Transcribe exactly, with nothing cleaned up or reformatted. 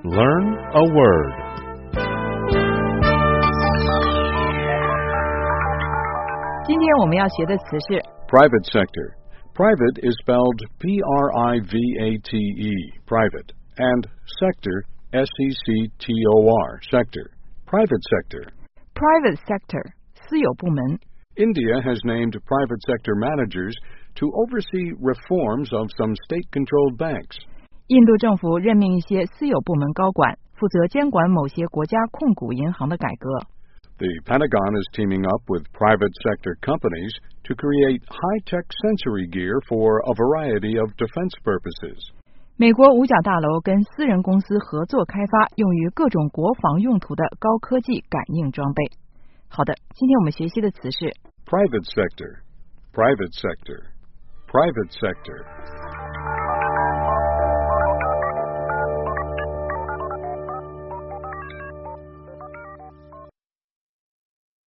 Learn a word. Private sector. Private is spelled P R I V A T E, private, and sector, S E C T O R, sector. Private sector. Private sector, 私有部门。 India has named private sector managers to oversee reforms of some state-controlled banks. 印度政府任命一些私有部门高管，负责监管某些国家控股银行的改革。 The Pentagon is teaming up with private sector companies to create high-tech sensory gear for a variety of defense purposes. 美国五角大楼跟私人公司合作开发用于各种国防用途的高科技感应装备。好的，今天我们学习的词是 Private sector, private sector, private sector.